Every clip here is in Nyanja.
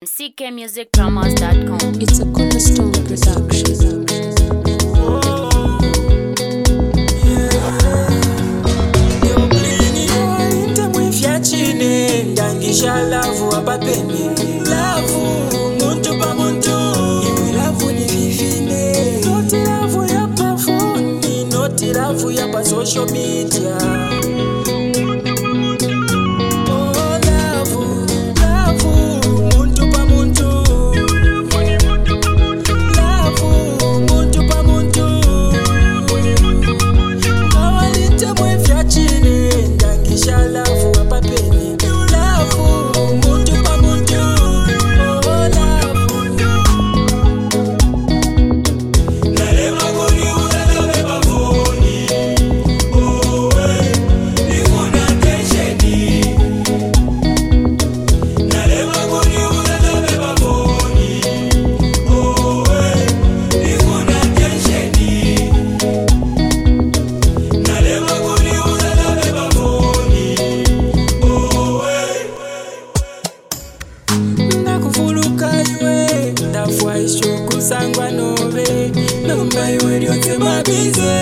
ckmusicpromos.com. It's a Cornerstone production. Lavu abapeni lavu muntu pa muntu iwi lavu ni vivine noti lavu ya pa phone noti lavu ya pa social media. Oh lavu lavu muntu pa muntu lavu muntu pa muntu kawalite mwe vya chini ndangisha lavu abapeni kusangwa nove nomba iwe lyonse mabize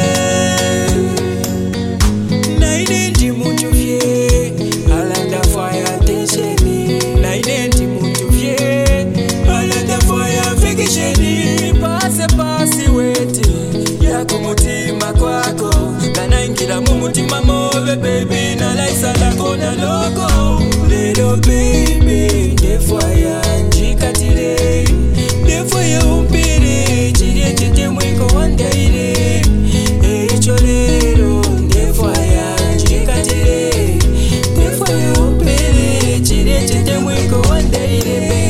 naine ndi muntu vye alanda faya tensheni naine ndi muntu vye alanda faya fikisheni pasi wete yako mutima kwako kanaingira mu mutima mobe baby nalaisa lako na loko lelo baby ndefaya njikatire ndefaya umpire chiriye chete mwiko wandaire eicho lero ndefaya njikatire ndefaya umpire chiriye chete mwiko wandaire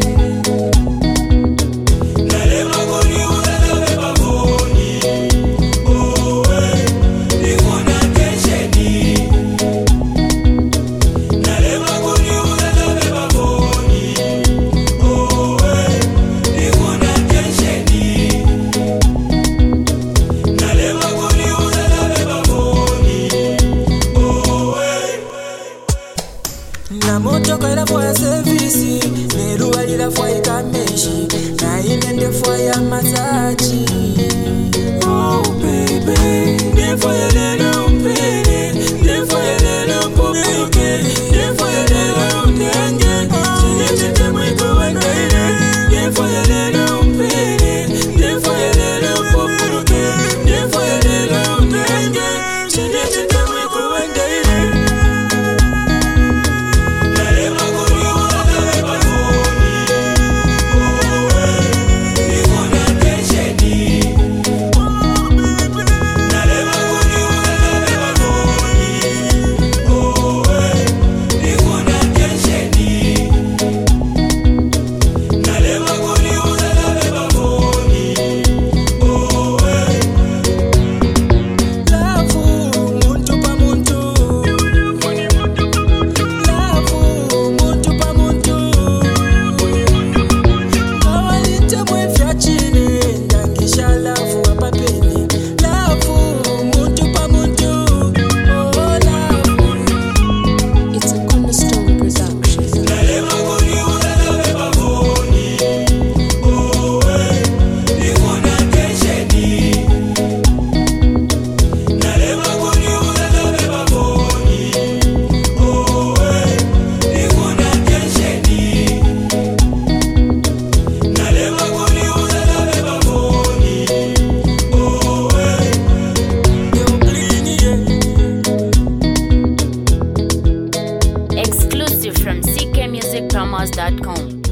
na moto kwa ilafo ya servisi neruwa ilafo ya ikameshi na inende fo ya masaji. Oh baby nefo ya lelo mpere nefo ya lelo mpopeke nefo ya lelo mdenge chinechete mwiko wandaire nefo ya lelo mpere nefo ya lelo mpopeke nefo ya lelo mdenge chinechete mwiko wandaire. Exclusive from ckmusicpromos.com.